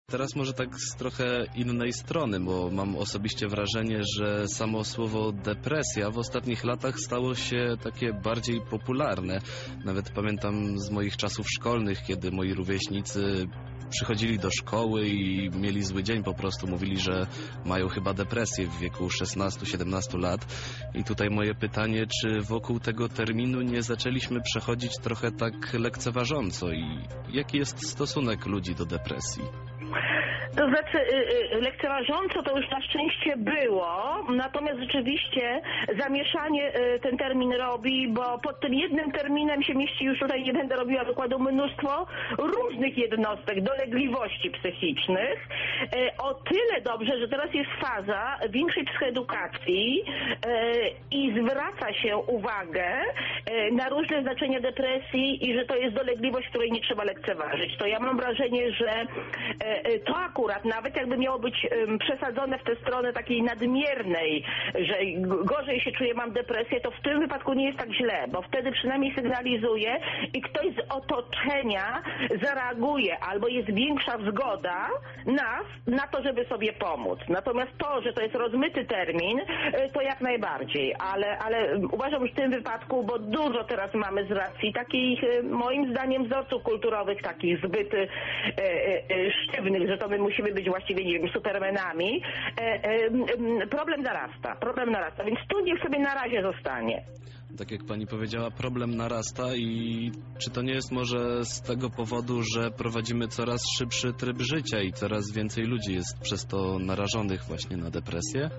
Teraz może tak z trochę innej strony, bo mam osobiście wrażenie, że samo słowo depresja w ostatnich latach stało się takie bardziej popularne. Nawet pamiętam z moich czasów szkolnych, kiedy moi rówieśnicy przychodzili do szkoły i mieli zły dzień, po prostu mówili, że mają chyba depresję w wieku 16-17 lat. I tutaj moje pytanie, czy wokół tego terminu nie zaczęliśmy przechodzić trochę tak lekceważąco i jaki jest stosunek ludzi do depresji? To znaczy lekceważąco to już na szczęście było, natomiast rzeczywiście zamieszanie ten termin robi, bo pod tym jednym terminem się mieści, już tutaj nie będę robiła wykładu, mnóstwo różnych jednostek, dolegliwości psychicznych. O tyle dobrze, że teraz jest faza większej psychoedukacji i zwraca się uwagę na różne znaczenia depresji i że to jest dolegliwość, której nie trzeba lekceważyć. To ja mam wrażenie, że to akurat, nawet jakby miało być przesadzone w tę stronę takiej nadmiernej, że gorzej się czuję, mam depresję, to w tym wypadku nie jest tak źle, bo wtedy przynajmniej sygnalizuje i ktoś z otoczenia zareaguje, albo jest większa zgoda nas na to, żeby sobie pomóc. Natomiast to, że to jest rozmyty termin, to jak najbardziej, ale uważam, że w tym wypadku, bo dużo teraz mamy z racji takich, moim zdaniem, wzorców kulturowych, takich zbyt sztywnych, że to my musimy być właściwie, nie wiem, supermenami. Problem narasta, więc tu niech sobie na razie zostanie. Tak jak pani powiedziała, problem narasta i czy to nie jest może z tego powodu, że prowadzimy coraz szybszy tryb życia i coraz więcej ludzi jest przez to narażonych właśnie na depresję?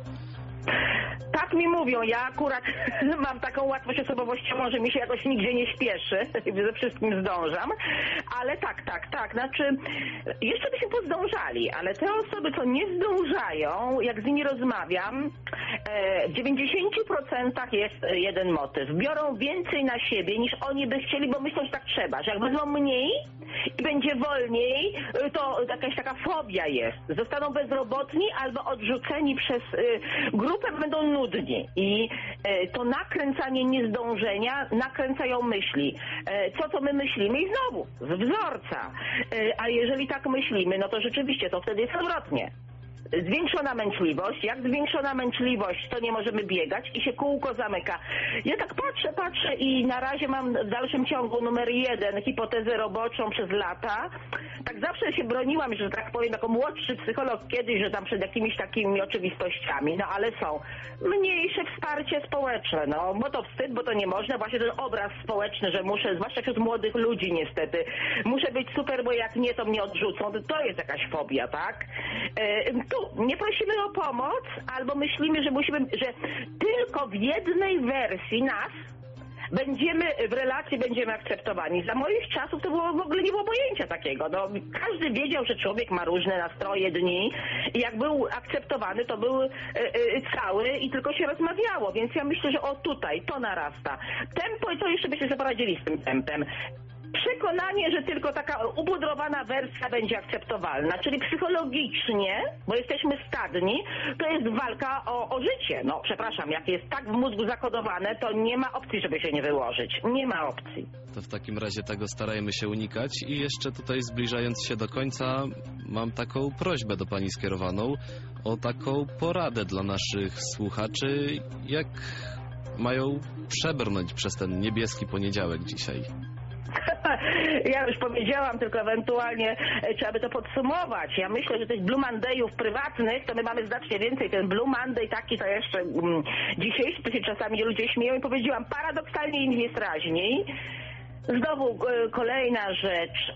Tak mi mówią, ja akurat mam taką łatwość osobowościową, że mi się jakoś nigdzie nie śpieszy, ze wszystkim zdążam, ale tak, znaczy jeszcze byśmy pozdążali, ale te osoby, co nie zdążają, jak z nimi rozmawiam, w 90% jest jeden motyw. Biorą więcej na siebie niż oni by chcieli, bo myślą, że tak trzeba, że jak wezmą mniej i będzie wolniej, to jakaś taka fobia jest. Zostaną bezrobotni albo odrzuceni przez grupę, będą nudni. I to nakręcanie niezdążenia nakręcają myśli. Co my myślimy? I znowu, z wzorca. A jeżeli tak myślimy, no to rzeczywiście to wtedy jest odwrotnie. Zwiększona męczliwość. Jak zwiększona męczliwość, to nie możemy biegać i się kółko zamyka. Ja tak patrzę i na razie mam w dalszym ciągu numer 1 hipotezę roboczą przez lata. Tak zawsze się broniłam, że tak powiem, jako młodszy psycholog kiedyś, że tam przed jakimiś takimi oczywistościami, no ale są. Mniejsze wsparcie społeczne, no bo to wstyd, bo to nie można. Właśnie ten obraz społeczny, że muszę, zwłaszcza wśród młodych ludzi niestety, muszę być super, bo jak nie, to mnie odrzucą. To jest jakaś fobia, tak? Tu nie prosimy o pomoc, albo myślimy, że tylko w jednej wersji nas będziemy w relacji akceptowani. Za moich czasów to było w ogóle nie było pojęcia takiego. No, każdy wiedział, że człowiek ma różne nastroje, dni i jak był akceptowany, to był cały i tylko się rozmawiało. Więc ja myślę, że tutaj to narasta. Tempo i to jeszcze byśmy sobie poradzili z tym tempem. Przekonanie, że tylko taka upudrowana wersja będzie akceptowalna, czyli psychologicznie, bo jesteśmy stadni, to jest walka o życie. No przepraszam, jak jest tak w mózgu zakodowane, to nie ma opcji, żeby się nie wyłożyć. Nie ma opcji. To w takim razie tego starajmy się unikać i jeszcze tutaj zbliżając się do końca mam taką prośbę do pani skierowaną o taką poradę dla naszych słuchaczy, jak mają przebrnąć przez ten niebieski poniedziałek dzisiaj. Ja już powiedziałam, tylko ewentualnie trzeba by to podsumować. Ja myślę, że tych Blue Monday'ów prywatnych to my mamy znacznie więcej. Ten Blue Monday taki to jeszcze dzisiejszy, to się czasami ludzie śmieją i powiedziałam, paradoksalnie im jest raźniej. Znowu kolejna rzecz,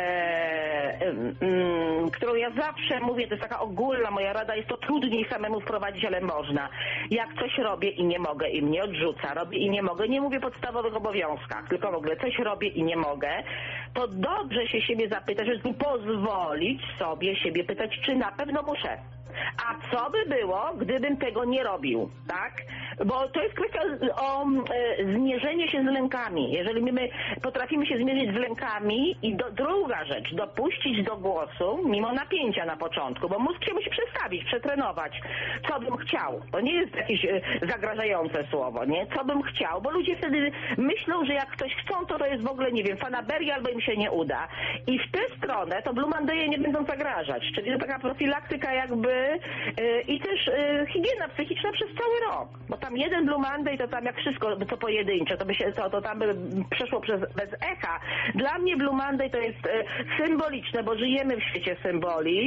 którą ja zawsze mówię, to jest taka ogólna moja rada, jest to trudniej samemu wprowadzić, ale można. Jak coś robię i nie mogę i mnie odrzuca, robię i nie mogę, nie mówię o podstawowych obowiązkach, tylko w ogóle coś robię i nie mogę, to dobrze się siebie zapytać, żeby pozwolić sobie siebie pytać, czy na pewno muszę. A co by było, gdybym tego nie robił, tak? Bo to jest kwestia o zmierzenie się z lękami. Jeżeli my potrafimy się zmierzyć z lękami i druga rzecz, dopuścić do głosu, mimo napięcia na początku, bo mózg się musi przestawić, przetrenować, co bym chciał. To nie jest jakieś zagrażające słowo, nie? Co bym chciał, bo ludzie wtedy myślą, że jak ktoś chcą, to jest w ogóle, nie wiem, fanaberia, albo im się nie uda. I w tę stronę to Blue Monday nie będą zagrażać, czyli to taka profilaktyka jakby i też higiena psychiczna przez cały rok. Bo tam jeden Blue Monday to tam jak wszystko, co pojedyncze, to tam by przeszło bez echa. Dla mnie Blue Monday to jest symboliczne, bo żyjemy w świecie symboli.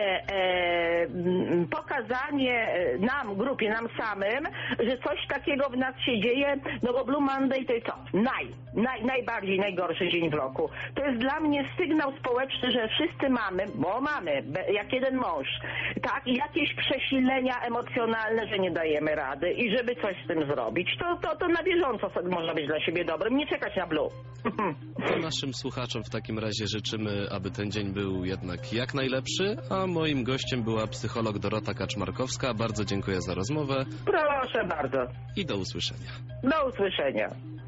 Pokazanie nam, grupie, nam samym, że coś takiego w nas się dzieje, no bo Blue Monday to jest co? Najbardziej najgorszy dzień w roku. To jest dla mnie sygnał społeczny, że wszyscy mamy, bo mamy, jak jeden mąż, tak, i jakieś przesilenia emocjonalne, że nie dajemy rady i żeby coś z tym zrobić, to na bieżąco można być dla siebie dobrym, nie czekać na Blue. To naszym słuchaczom w takim razie życzymy, aby ten dzień był jednak jak najlepszy, a moim gościem była psycholog Dorota Kaczmarkowska. Bardzo dziękuję za rozmowę. Proszę bardzo. I do usłyszenia. Do usłyszenia.